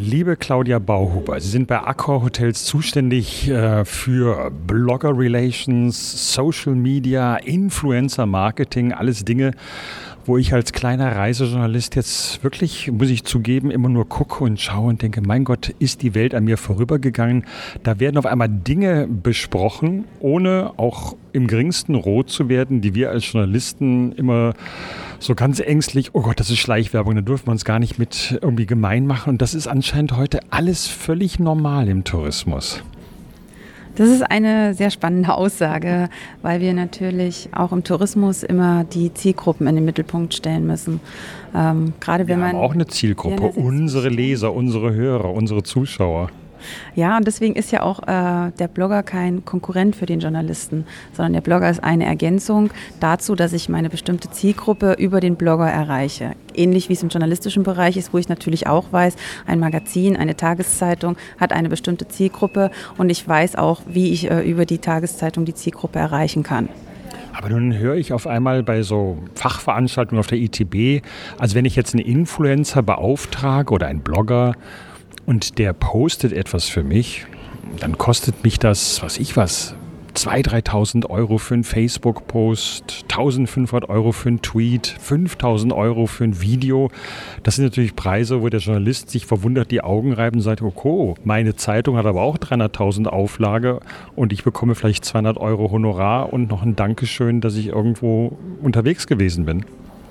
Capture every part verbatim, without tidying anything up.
Liebe Claudia Bauhuber, Sie sind bei Accor Hotels zuständig äh, für Blogger Relations, Social Media, Influencer Marketing, alles Dinge, wo ich als kleiner Reisejournalist jetzt wirklich, muss ich zugeben, immer nur gucke und schaue und denke, mein Gott, ist die Welt an mir vorübergegangen. Da werden auf einmal Dinge besprochen, ohne auch im geringsten rot zu werden, die wir als Journalisten immer so ganz ängstlich, oh Gott, das ist Schleichwerbung, da dürfen wir uns gar nicht mit irgendwie gemein machen. Und das ist anscheinend heute alles völlig normal im Tourismus. Das ist eine sehr spannende Aussage, weil wir natürlich auch im Tourismus immer die Zielgruppen in den Mittelpunkt stellen müssen. Ähm, gerade wenn wir man haben auch eine Zielgruppe, unsere Leser, unsere Hörer, unsere Zuschauer. Ja, und deswegen ist ja auch äh, der Blogger kein Konkurrent für den Journalisten, sondern der Blogger ist eine Ergänzung dazu, dass ich meine bestimmte Zielgruppe über den Blogger erreiche. Ähnlich wie es im journalistischen Bereich ist, wo ich natürlich auch weiß, ein Magazin, eine Tageszeitung hat eine bestimmte Zielgruppe und ich weiß auch, wie ich äh, über die Tageszeitung die Zielgruppe erreichen kann. Aber nun höre ich auf einmal bei so Fachveranstaltungen auf der I T B, also wenn ich jetzt einen Influencer beauftrage oder einen Blogger, und der postet etwas für mich, dann kostet mich das, was ich was, zweitausend, dreitausend Euro für einen Facebook-Post, eintausendfünfhundert Euro für einen Tweet, fünftausend Euro für ein Video. Das sind natürlich Preise, wo der Journalist sich verwundert die Augen reibt und sagt, okay, meine Zeitung hat aber auch dreihunderttausend Auflage und ich bekomme vielleicht zweihundert Euro Honorar und noch ein Dankeschön, dass ich irgendwo unterwegs gewesen bin.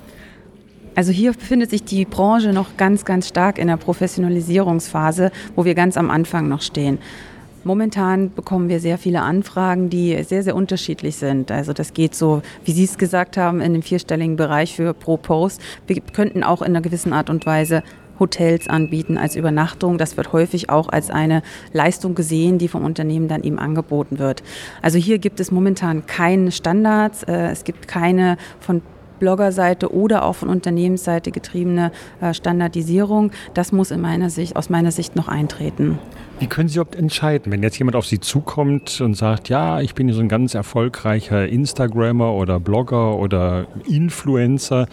Also hier befindet sich die Branche noch ganz, ganz stark in der Professionalisierungsphase, wo wir ganz am Anfang noch stehen. Momentan bekommen wir sehr viele Anfragen, die sehr, sehr unterschiedlich sind. Also das geht so, wie Sie es gesagt haben, in dem vierstelligen Bereich für pro Post. Wir könnten auch in einer gewissen Art und Weise Hotels anbieten als Übernachtung. Das wird häufig auch als eine Leistung gesehen, die vom Unternehmen dann eben angeboten wird. Also hier gibt es momentan keine Standards. Es gibt keine von Bloggerseite oder auch von Unternehmensseite getriebene äh, Standardisierung. Das muss in meiner Sicht, aus meiner Sicht noch eintreten. Wie können Sie überhaupt entscheiden, wenn jetzt jemand auf Sie zukommt und sagt, ja, ich bin so ein ganz erfolgreicher Instagrammer oder Blogger oder Influencer,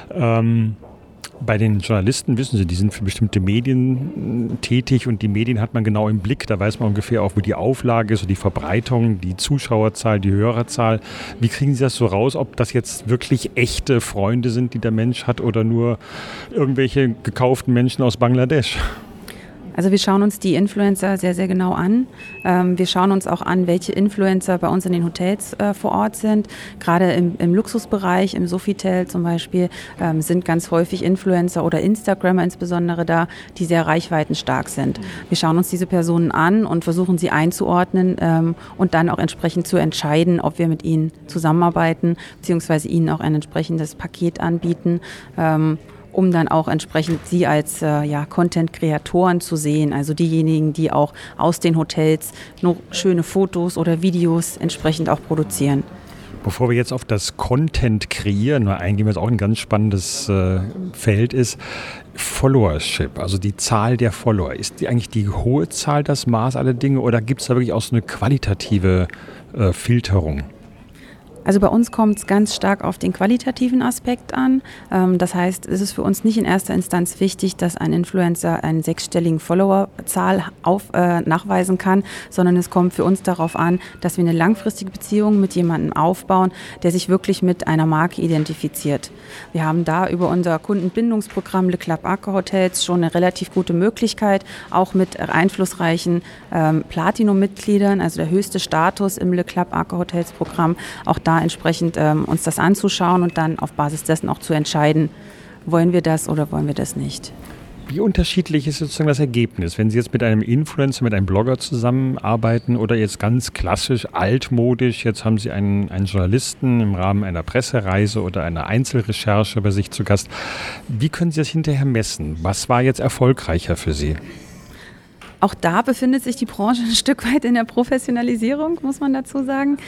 ähm, bei den Journalisten wissen Sie, die sind für bestimmte Medien tätig und die Medien hat man genau im Blick. Da weiß man ungefähr auch, wo die Auflage ist und die Verbreitung, die Zuschauerzahl, die Hörerzahl. Wie kriegen Sie das so raus, ob das jetzt wirklich echte Freunde sind, die der Mensch hat oder nur irgendwelche gekauften Menschen aus Bangladesch? Also wir schauen uns die Influencer sehr, sehr genau an. Ähm, wir schauen uns auch an, welche Influencer bei uns in den Hotels äh, vor Ort sind. Gerade im, im Luxusbereich, im Sofitel zum Beispiel, ähm, sind ganz häufig Influencer oder Instagrammer insbesondere da, die sehr reichweitenstark sind. Wir schauen uns diese Personen an und versuchen sie einzuordnen ähm, und dann auch entsprechend zu entscheiden, ob wir mit ihnen zusammenarbeiten, beziehungsweise ihnen auch ein entsprechendes Paket anbieten. Ähm, um dann auch entsprechend sie als äh, ja, Content-Kreatoren zu sehen, also diejenigen, die auch aus den Hotels noch schöne Fotos oder Videos entsprechend auch produzieren. Bevor wir jetzt auf das Content kreieren mal eingehen, was auch ein ganz spannendes äh, Feld ist, Followership, also die Zahl der Follower. Ist die eigentlich die hohe Zahl das Maß aller Dinge oder gibt es da wirklich auch so eine qualitative äh, Filterung? Also bei uns kommt es ganz stark auf den qualitativen Aspekt an. Das heißt, es ist für uns nicht in erster Instanz wichtig, dass ein Influencer einen sechsstelligen Followerzahl auf, äh, nachweisen kann, sondern es kommt für uns darauf an, dass wir eine langfristige Beziehung mit jemandem aufbauen, der sich wirklich mit einer Marke identifiziert. Wir haben da über unser Kundenbindungsprogramm Le Club Accor Hotels schon eine relativ gute Möglichkeit, auch mit einflussreichen ähm, Platinum-Mitgliedern, also der höchste Status im Le Club Accor Hotels Programm, auch da entsprechend ähm, uns das anzuschauen und dann auf Basis dessen auch zu entscheiden, wollen wir das oder wollen wir das nicht. Wie unterschiedlich ist sozusagen das Ergebnis, wenn Sie jetzt mit einem Influencer, mit einem Blogger zusammenarbeiten oder jetzt ganz klassisch, altmodisch, jetzt haben Sie einen, einen Journalisten im Rahmen einer Pressereise oder einer Einzelrecherche bei sich zu Gast. Wie können Sie das hinterher messen? Was war jetzt erfolgreicher für Sie? Auch da befindet sich die Branche ein Stück weit in der Professionalisierung, muss man dazu sagen.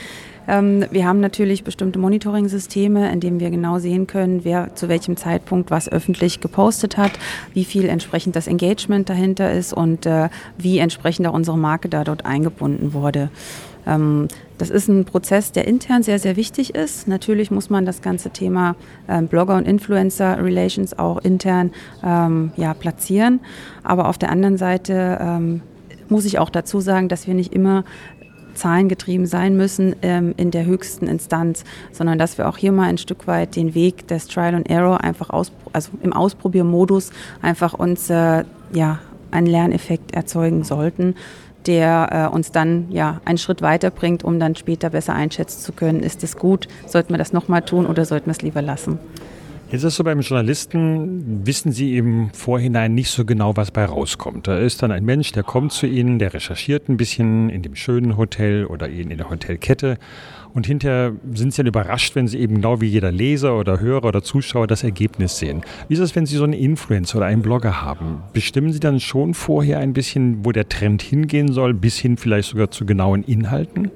Ähm, wir haben natürlich bestimmte Monitoring-Systeme, in denen wir genau sehen können, wer zu welchem Zeitpunkt was öffentlich gepostet hat, wie viel entsprechend das Engagement dahinter ist und äh, wie entsprechend auch unsere Marke da dort eingebunden wurde. Ähm, das ist ein Prozess, der intern sehr, sehr wichtig ist. Natürlich muss man das ganze Thema ähm, Blogger- und Influencer-Relations auch intern ähm, ja, platzieren. Aber auf der anderen Seite ähm, muss ich auch dazu sagen, dass wir nicht immer zahlengetrieben sein müssen ähm, in der höchsten Instanz, sondern dass wir auch hier mal ein Stück weit den Weg des Trial and Error einfach aus, also im Ausprobiermodus einfach uns äh, ja, einen Lerneffekt erzeugen sollten, der äh, uns dann ja einen Schritt weiterbringt, um dann später besser einschätzen zu können, ist es gut, sollten wir das nochmal tun oder sollten wir es lieber lassen. Jetzt ist es so, beim Journalisten wissen Sie im Vorhinein nicht so genau, was bei rauskommt. Da ist dann ein Mensch, der kommt zu Ihnen, der recherchiert ein bisschen in dem schönen Hotel oder in der Hotelkette und hinterher sind Sie dann überrascht, wenn Sie eben genau wie jeder Leser oder Hörer oder Zuschauer das Ergebnis sehen. Wie ist es, wenn Sie so einen Influencer oder einen Blogger haben? Bestimmen Sie dann schon vorher ein bisschen, wo der Trend hingehen soll, bis hin vielleicht sogar zu genauen Inhalten?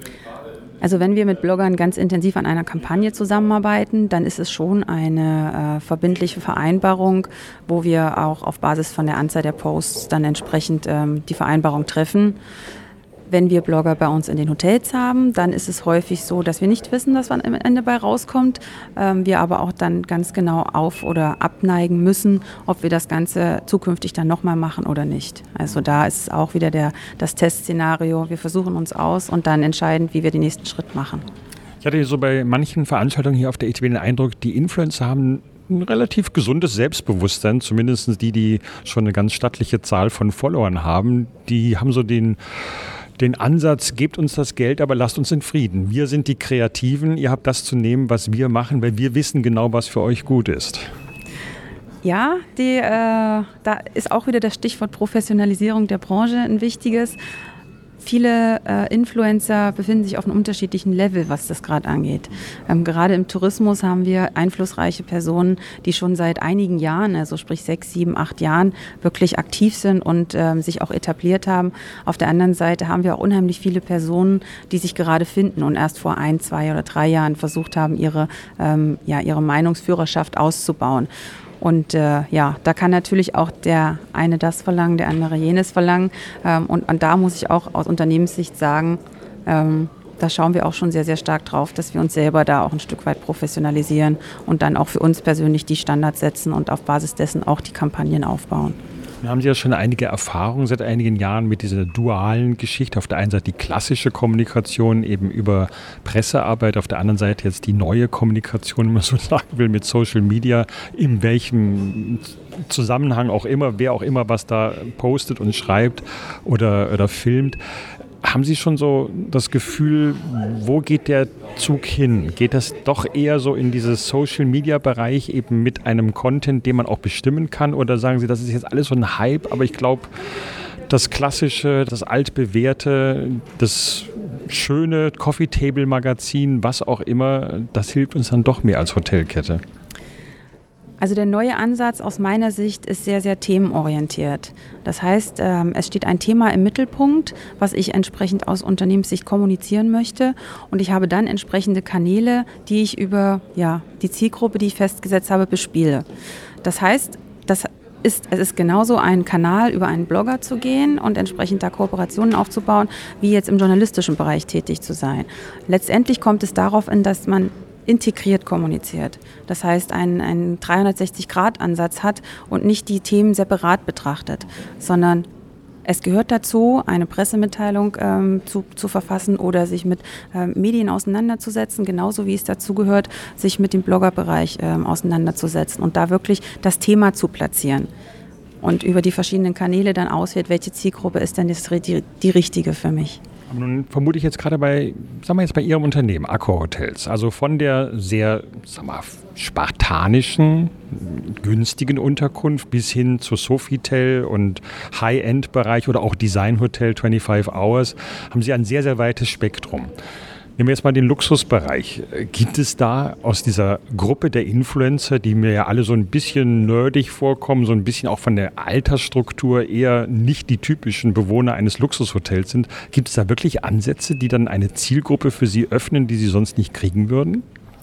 Also wenn wir mit Bloggern ganz intensiv an einer Kampagne zusammenarbeiten, dann ist es schon eine äh, verbindliche Vereinbarung, wo wir auch auf Basis von der Anzahl der Posts dann entsprechend ähm, die Vereinbarung treffen. Wenn wir Blogger bei uns in den Hotels haben, dann ist es häufig so, dass wir nicht wissen, was am Ende bei rauskommt. Ähm, wir aber auch dann ganz genau auf- oder abneigen müssen, ob wir das Ganze zukünftig dann nochmal machen oder nicht. Also da ist auch wieder der, das Testszenario. Wir versuchen uns aus und dann entscheiden, wie wir den nächsten Schritt machen. Ich hatte so bei manchen Veranstaltungen hier auf der E T B den Eindruck, die Influencer haben ein relativ gesundes Selbstbewusstsein, zumindest die, die schon eine ganz stattliche Zahl von Followern haben. Die haben so den Den Ansatz, gebt uns das Geld, aber lasst uns in Frieden. Wir sind die Kreativen, ihr habt das zu nehmen, was wir machen, weil wir wissen genau, was für euch gut ist. Ja, die, äh, da ist auch wieder das Stichwort Professionalisierung der Branche ein wichtiges. Viele äh, Influencer befinden sich auf einem unterschiedlichen Level, was das gerade angeht. Ähm, gerade im Tourismus haben wir einflussreiche Personen, die schon seit einigen Jahren, also sprich sechs, sieben, acht Jahren, wirklich aktiv sind und ähm, sich auch etabliert haben. Auf der anderen Seite haben wir auch unheimlich viele Personen, die sich gerade finden und erst vor ein, zwei oder drei Jahren versucht haben, ihre, ähm, ja, ihre Meinungsführerschaft auszubauen. Und äh, ja, da kann natürlich auch der eine das verlangen, der andere jenes verlangen. Ähm, und, und da muss ich auch aus Unternehmenssicht sagen, ähm, da schauen wir auch schon sehr, sehr stark drauf, dass wir uns selber da auch ein Stück weit professionalisieren und dann auch für uns persönlich die Standards setzen und auf Basis dessen auch die Kampagnen aufbauen. Da haben Sie ja schon einige Erfahrungen seit einigen Jahren mit dieser dualen Geschichte. Auf der einen Seite die klassische Kommunikation eben über Pressearbeit, auf der anderen Seite jetzt die neue Kommunikation, wenn man so sagen will, mit Social Media, in welchem Zusammenhang auch immer, wer auch immer was da postet und schreibt oder, oder filmt. Haben Sie schon so das Gefühl, wo geht der Zug hin? Geht das doch eher so in dieses Social-Media-Bereich eben mit einem Content, den man auch bestimmen kann? Oder sagen Sie, das ist jetzt alles so ein Hype, aber ich glaube, das Klassische, das Altbewährte, das schöne Coffee-Table-Magazin, was auch immer, das hilft uns dann doch mehr als Hotelkette? Also der neue Ansatz aus meiner Sicht ist sehr, sehr themenorientiert. Das heißt, ähm, es steht ein Thema im Mittelpunkt, was ich entsprechend aus Unternehmenssicht kommunizieren möchte. Und ich habe dann entsprechende Kanäle, die ich über ja, die Zielgruppe, die ich festgesetzt habe, bespiele. Das heißt, das ist, es ist genauso ein Kanal, über einen Blogger zu gehen und entsprechend da Kooperationen aufzubauen, wie jetzt im journalistischen Bereich tätig zu sein. Letztendlich kommt es darauf an, dass man integriert kommuniziert. Das heißt, einen, einen dreihundertsechzig Grad Ansatz hat und nicht die Themen separat betrachtet, sondern es gehört dazu, eine Pressemitteilung ähm, zu, zu verfassen oder sich mit ähm, Medien auseinanderzusetzen, genauso wie es dazu gehört, sich mit dem Bloggerbereich ähm, auseinanderzusetzen und da wirklich das Thema zu platzieren. Und über die verschiedenen Kanäle dann auswählt, welche Zielgruppe ist denn jetzt die, die richtige für mich. Aber nun vermute ich jetzt gerade bei, sagen wir jetzt bei Ihrem Unternehmen, Accor Hotels, also von der sehr, sagen wir, spartanischen, günstigen Unterkunft bis hin zu Sofitel und High-End-Bereich oder auch Design-Hotel fünfundzwanzig Hours, haben Sie ein sehr, sehr weites Spektrum. Nehmen wir jetzt mal den Luxusbereich. Gibt es da aus dieser Gruppe der Influencer, die mir ja alle so ein bisschen nerdig vorkommen, so ein bisschen auch von der Altersstruktur eher nicht die typischen Bewohner eines Luxushotels sind, gibt es da wirklich Ansätze, die dann eine Zielgruppe für Sie öffnen, die Sie sonst nicht kriegen würden?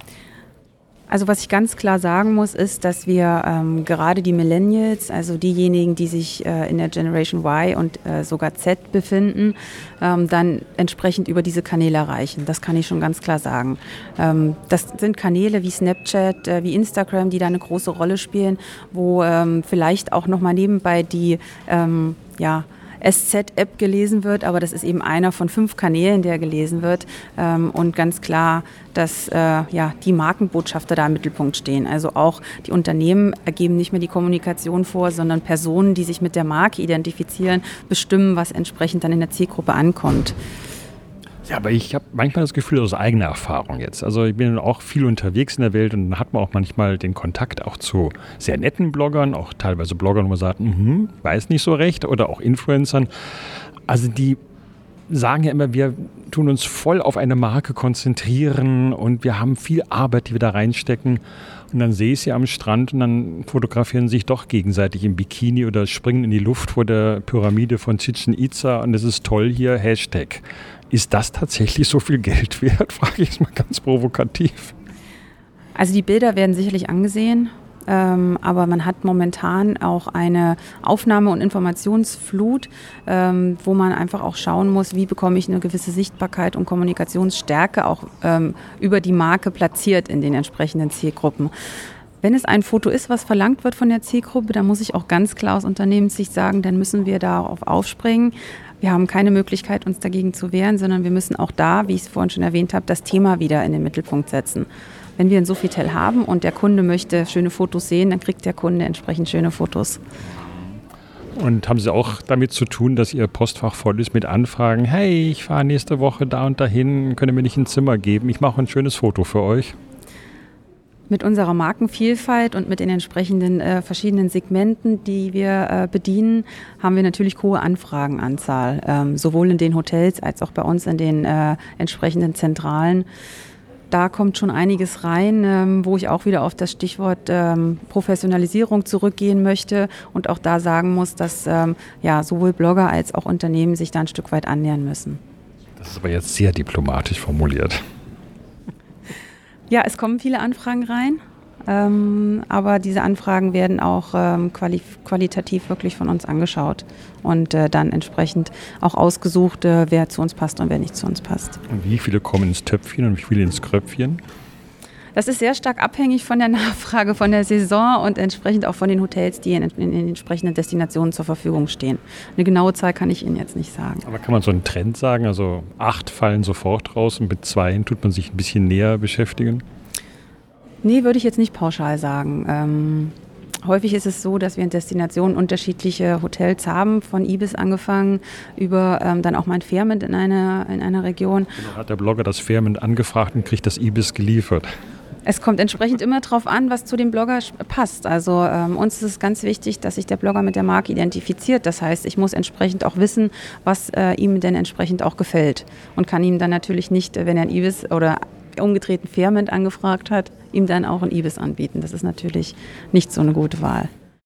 Also was ich ganz klar sagen muss, ist, dass wir ähm, gerade die Millennials, also diejenigen, die sich äh, in der Generation Y und äh, sogar Z befinden, ähm, dann entsprechend über diese Kanäle erreichen. Das kann ich schon ganz klar sagen. Ähm, das sind Kanäle wie Snapchat, äh, wie Instagram, die da eine große Rolle spielen, wo ähm, vielleicht auch nochmal nebenbei die, ähm, ja, S Z-App gelesen wird, aber das ist eben einer von fünf Kanälen, der gelesen wird. Ähm, und ganz klar, dass äh, ja, die Markenbotschafter da im Mittelpunkt stehen. Also auch die Unternehmen ergeben nicht mehr die Kommunikation vor, sondern Personen, die sich mit der Marke identifizieren, bestimmen, was entsprechend dann in der Zielgruppe ankommt. Ja, aber ich habe manchmal das Gefühl aus eigener Erfahrung jetzt. Also ich bin auch viel unterwegs in der Welt und dann hat man auch manchmal den Kontakt auch zu sehr netten Bloggern, auch teilweise Bloggern, wo man sagt, mhm, weiß nicht so recht, oder auch Influencern. Also die sagen ja immer, wir tun uns voll auf eine Marke konzentrieren und wir haben viel Arbeit, die wir da reinstecken. Und dann sehe ich sie am Strand und dann fotografieren sie sich doch gegenseitig im Bikini oder springen in die Luft vor der Pyramide von Chichen Itza und es ist toll hier, Hashtag. Ist das tatsächlich so viel Geld wert, frage ich es mal ganz provokativ. Also die Bilder werden sicherlich angesehen, ähm, aber man hat momentan auch eine Aufnahme- und Informationsflut, ähm, wo man einfach auch schauen muss, wie bekomme ich eine gewisse Sichtbarkeit und Kommunikationsstärke auch ähm, über die Marke platziert in den entsprechenden Zielgruppen. Wenn es ein Foto ist, was verlangt wird von der Zielgruppe, dann muss ich auch ganz klar aus Unternehmenssicht sagen, dann müssen wir darauf aufspringen. Wir haben keine Möglichkeit, uns dagegen zu wehren, sondern wir müssen auch da, wie ich es vorhin schon erwähnt habe, das Thema wieder in den Mittelpunkt setzen. Wenn wir ein Sofitel haben und der Kunde möchte schöne Fotos sehen, dann kriegt der Kunde entsprechend schöne Fotos. Und haben Sie auch damit zu tun, dass Ihr Postfach voll ist mit Anfragen, hey, ich fahre nächste Woche da und dahin, könnt ihr mir nicht ein Zimmer geben, ich mache ein schönes Foto für euch? Mit unserer Markenvielfalt und mit den entsprechenden äh, verschiedenen Segmenten, die wir äh, bedienen, haben wir natürlich hohe Anfragenanzahl, ähm, sowohl in den Hotels als auch bei uns in den äh, entsprechenden Zentralen. Da kommt schon einiges rein, ähm, wo ich auch wieder auf das Stichwort ähm, Professionalisierung zurückgehen möchte und auch da sagen muss, dass ähm, ja, sowohl Blogger als auch Unternehmen sich da ein Stück weit annähern müssen. Das ist aber jetzt sehr diplomatisch formuliert. Ja, es kommen viele Anfragen rein, ähm, aber diese Anfragen werden auch ähm, quali- qualitativ wirklich von uns angeschaut und äh, dann entsprechend auch ausgesucht, äh, wer zu uns passt und wer nicht zu uns passt. Und wie viele kommen ins Töpfchen und wie viele ins Kröpfchen? Das ist sehr stark abhängig von der Nachfrage, von der Saison und entsprechend auch von den Hotels, die in, in, in den entsprechenden Destinationen zur Verfügung stehen. Eine genaue Zahl kann ich Ihnen jetzt nicht sagen. Aber kann man so einen Trend sagen? Also acht fallen sofort raus und mit zwei tut man sich ein bisschen näher beschäftigen? Nee, würde ich jetzt nicht pauschal sagen. Ähm, häufig ist es so, dass wir in Destinationen unterschiedliche Hotels haben, von Ibis angefangen, über ähm, dann auch mal ein Fairmont in einer, in einer Region. Genau, hat der Blogger das Fairmont angefragt und kriegt das Ibis geliefert? Es kommt entsprechend immer darauf an, was zu dem Blogger passt. Also ähm, uns ist es ganz wichtig, dass sich der Blogger mit der Marke identifiziert. Das heißt, ich muss entsprechend auch wissen, was äh, ihm denn entsprechend auch gefällt. Und kann ihm dann natürlich nicht, wenn er ein Ibis oder umgedrehten Fairmont angefragt hat, ihm dann auch ein Ibis anbieten. Das ist natürlich nicht so eine gute Wahl.